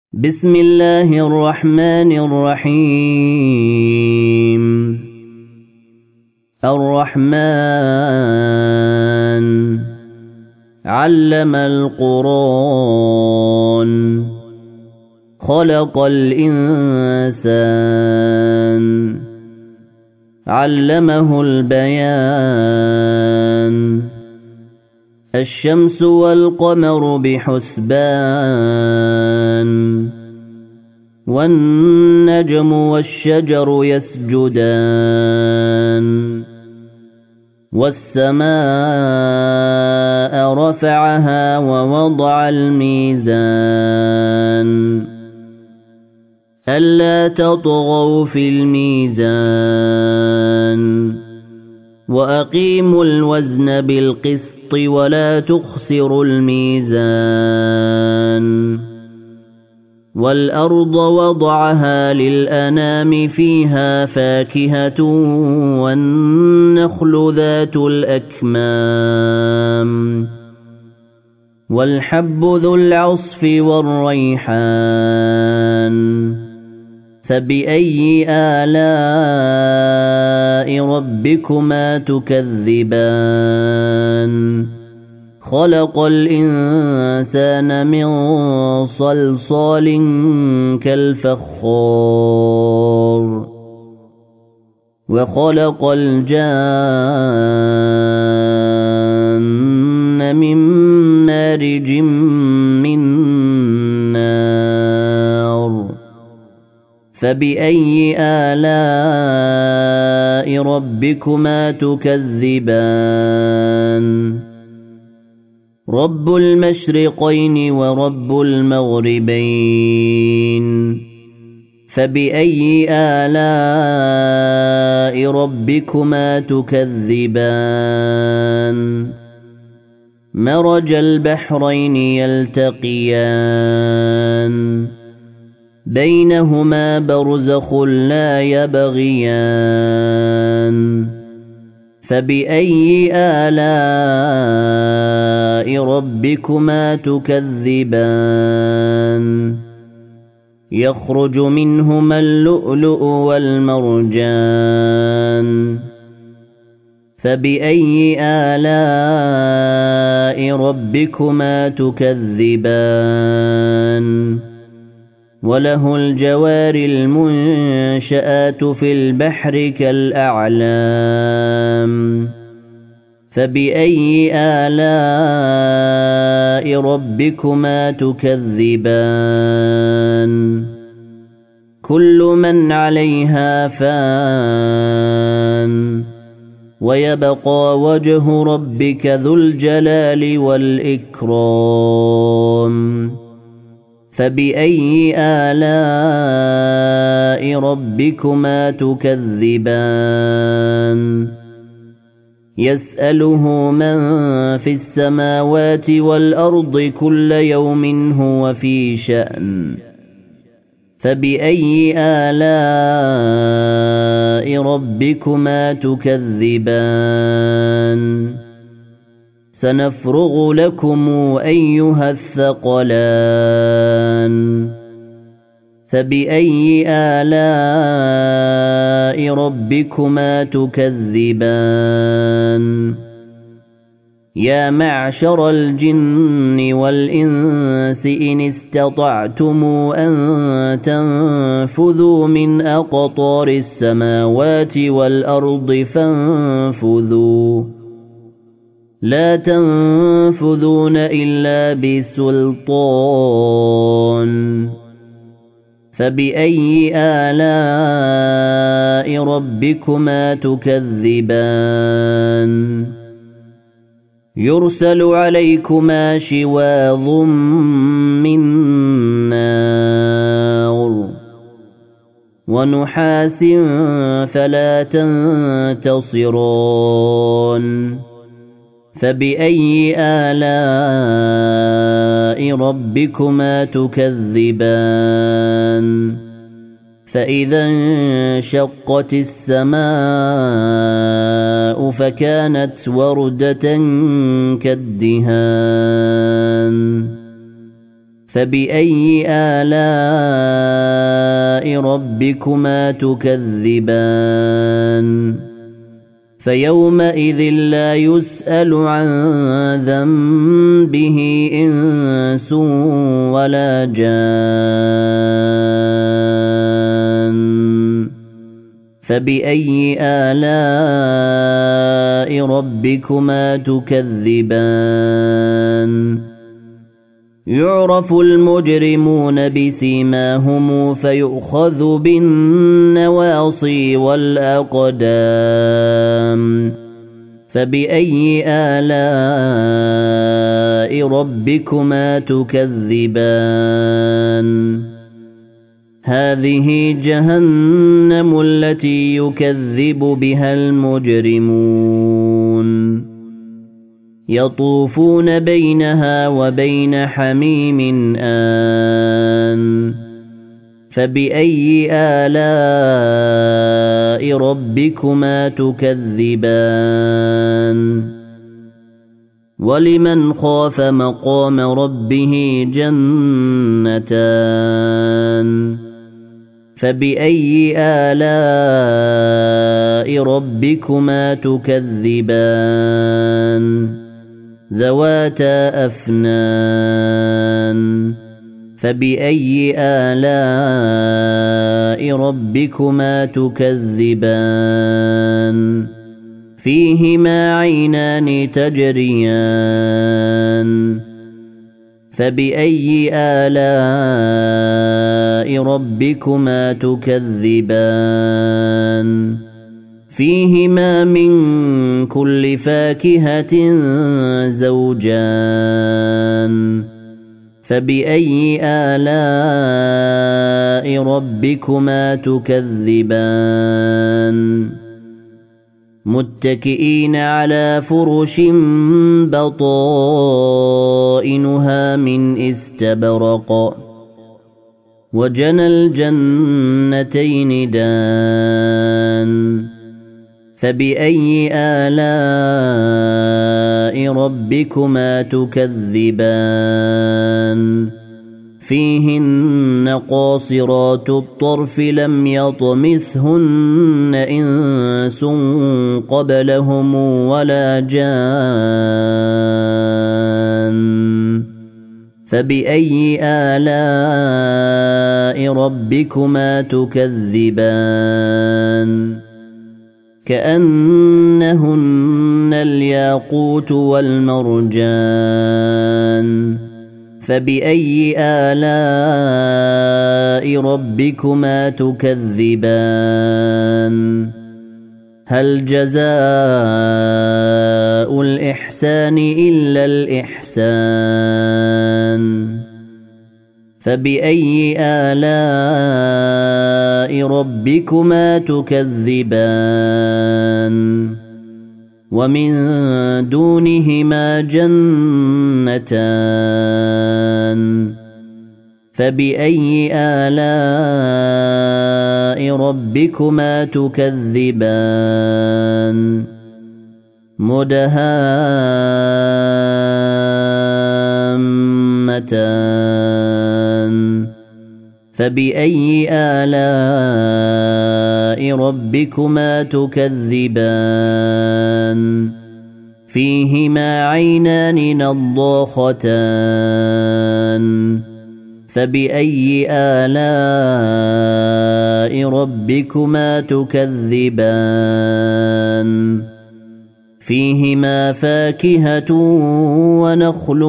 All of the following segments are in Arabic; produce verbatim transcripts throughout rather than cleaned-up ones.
بسم الله الرحمن الرحيم. الرحمن علم القرآن خلق الإنسان علمه البيان الشمس والقمر بحسبان والنجم والشجر يسجدان والسماء رفعها ووضع الميزان ألا تطغوا في الميزان وأقيموا الوزن بالقسط ولا تخسروا الميزان والأرض وضعها للأنام فيها فاكهة والنخل ذات الأكمام والحب ذو العصف والريحان فبأي آلاء ربكما تكذبان خلق الإنسان من صلصال كالفخار وخلق الجان من مارج من نار فبأي آلاء ربكما تكذبان رب المشرقين ورب المغربين فبأي آلاء ربكما تكذبان مرج البحرين يلتقيان بينهما برزخ لا يبغيان فبأي آلاء ربكما تكذبان يخرج منهما اللؤلؤ والمرجان فبأي آلاء ربكما تكذبان وله الجوار المنشآت في البحر كالأعلام فبأي آلاء ربكما تكذبان كل من عليها فان ويبقى وجه ربك ذو الجلال والإكرام فبأي آلاء ربكما تكذبان يسأله من في السماوات والأرض كل يوم هو في شأن فبأي آلاء ربكما تكذبان سنفرغ لكم أيها الثقلان فبأي آلاء ربكما تكذبان يا معشر الجن والإنس إن استطعتم أن تنفذوا من أقطار السماوات والأرض فانفذوا لا تنفذون إلا بسلطان فبأي آلاء ربكما تكذبان يرسل عليكما شواظ من نار ونحاس فلا تنتصران فبأي آلاء ربكما تكذبان فإذا انشقت السماء فكانت وردة كالدهان فبأي آلاء ربكما تكذبان فيومئذ لا يسأل عن ذنبه إنس ولا جان فبأي آلاء ربكما تكذبان يعرف المجرمون بسيماهم فيؤخذ بالنواصي والأقدام فبأي آلاء ربكما تكذبان هذه جهنم التي يكذب بها المجرمون يطوفون بينها وبين حميم آن فبأي آلاء ربكما تكذبان ولمن خاف مقام ربه جنتان فبأي آلاء ربكما تكذبان ذواتا أفنان فبأي آلاء ربكما تكذبان فيهما عينان تجريان فبأي آلاء ربكما تكذبان فيهما من كل فاكهة زوجان فبأي آلاء ربكما تكذبان متكئين على فرش بطائنها من استبرق وجنى الجنتين دان فبأي آلاء ربكما تكذبان فيهن قاصرات الطرف لم يطمثهن إنس قبلهم ولا جان فبأي آلاء ربكما تكذبان كأنهن الياقوت والمرجان فبأي آلاء ربكما تكذبان هل جزاء الإحسان إلا الإحسان فبأي آلاء ربكما تكذبان ومن دونهما جنتان فبأي آلاء ربكما تكذبان مدهامتان فبأي آلاء ربكما تكذبان فيهما عينان نضاختان فبأي آلاء ربكما تكذبان فيهما فاكهة ونخل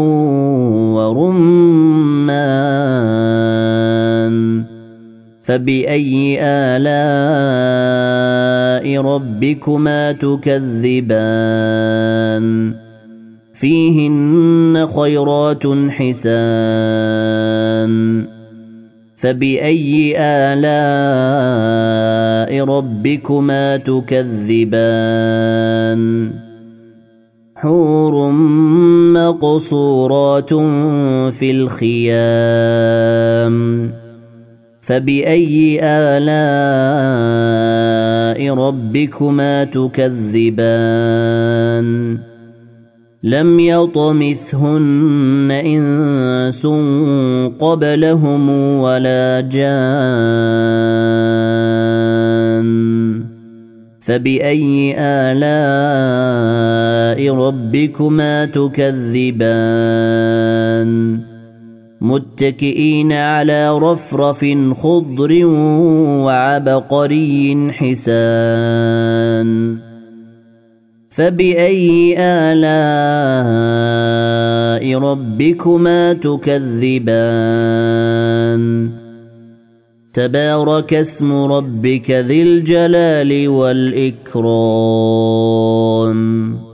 ورمان فبأي آلاء ربكما تكذبان فيهن خيرات حسان فبأي آلاء ربكما تكذبان حور مقصورات في الخيام فبأي آلاء ربكما تكذبان لم يطمثهن إنس قبلهم ولا جان فبأي آلاء ربكما تكذبان متكئين على رفرف خضر وعبقري حسان فبأي آلاء ربكما تكذبان تبارك اسم ربك ذي الجلال والإكرام